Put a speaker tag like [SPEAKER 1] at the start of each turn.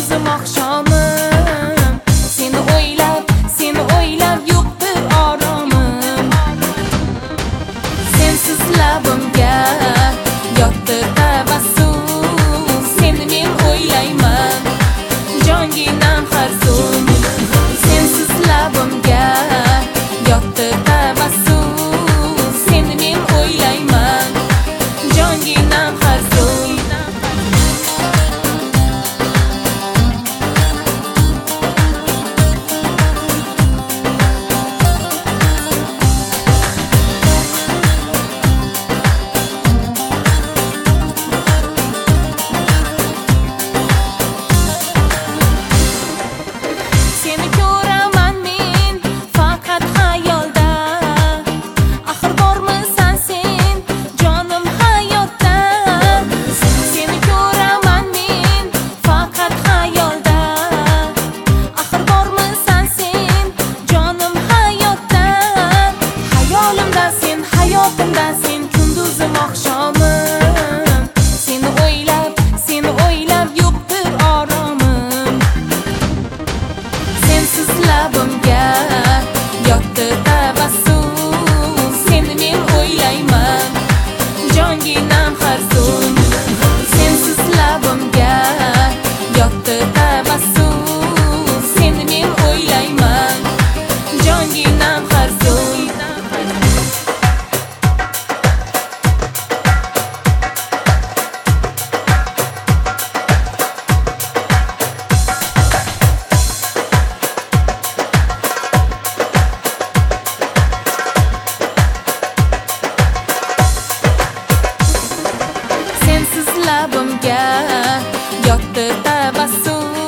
[SPEAKER 1] kunduzim oqshomim seni o'ylab yo'qdir oromim. Sensiz labimga yotdi tabassum, seni men o'ylayman jonginam har zum. Sensiz labimga yotdi tabassum, seni men o'ylayman jonginam har zum. Seni ko'raman men faqat xayolda, axir bormisan sen jonim hayotda. Seni ko'raman men faqat xayolda, axir bormisan sen jonim hayotda. Hayolimda sen, hayotimda sen, kunduzim oqshomim seni o'ylab yo'qdir oromim. Sensiz labimga yotdi tabassum, seni men o'ylayman jonginam har zum. Sensiz labimga yotdi tabassum, seni men o'ylayman jonginam har zum. Sensiz labimga yotdi tabassum,